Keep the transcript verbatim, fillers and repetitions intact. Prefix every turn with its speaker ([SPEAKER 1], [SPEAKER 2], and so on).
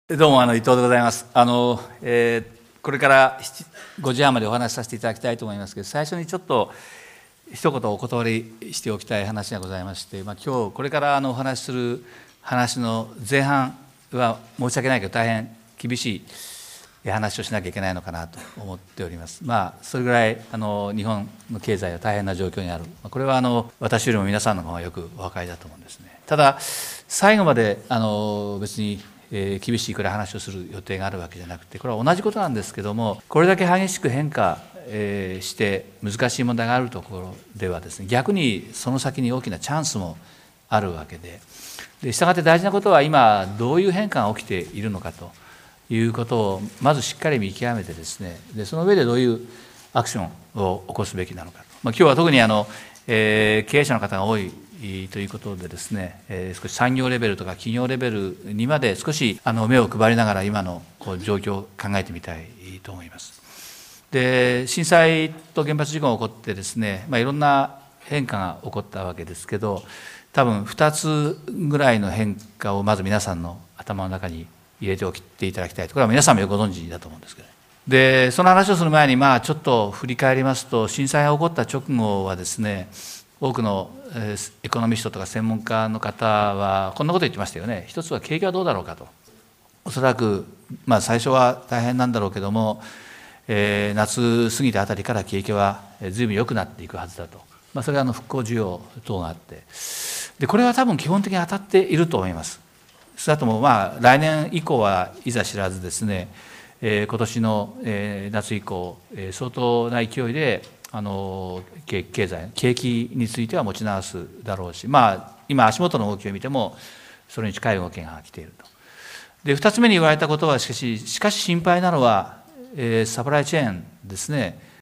[SPEAKER 1] どうもあの伊藤でございます。あの、えー、これからごじはんまでお話しさせていただきたいと思いますけど、最初にちょっと一言お断りしておきたい話がございまして、まあ、今日これからあのお話しする話の前半は申し訳ないけど大変厳しい話をしなきゃいけないのかなと思っております。まあそれぐらいあの日本の経済は大変な状況にある。これはあの私よりも皆さんの方がよくお分かりだと思うんですね。ただ最後まであの別にえー、厳しいくらい話をする予定があるわけじゃなくて、これは同じことなんですけども、これだけ激しく変化、えー、して難しい問題があるところではですね、逆にその先に大きなチャンスもあるわけで、でしたがって大事なことは今どういう変化が起きているのかということをまずしっかり見極めてですね、でその上でどういうアクションを起こすべきなのかと、まあ、今日は特にあの、えー、経営者の方が多いということでですね、えー、少し産業レベルとか企業レベルにまで少しあの目を配りながら今のこう状況を考えてみたいと思います。で、震災と原発事故が起こってですね、まあ、いろんな変化が起こったわけですけど、多分ふたつぐらいの変化をまず皆さんの頭の中に入れておいていただきたいと。これは皆さんもよくご存知だと思うんですけど、でその話をする前にまあちょっと振り返りますと、震災が起こった直後はですね、多くのエコノミストとか専門家の方はこんなこと言ってましたよね。一つは景気はどうだろうかと。おそらく、まあ、最初は大変なんだろうけども、えー、夏過ぎたあたりから景気は随分良くなっていくはずだと。まあ、それはあの復興需要等があって、でこれは多分基本的に当たっていると思います。少なくともまあ来年以降はいざ知らずですね、えー、今年の、えー、夏以降、えー、相当な勢いであの経済景気については持ち直すだろうし、まあ今足元の動きを見てもそれに近い動きが来ていると。でふたつめに言われたことはしかししかし心配なのは、えー、サプライチェーンですね。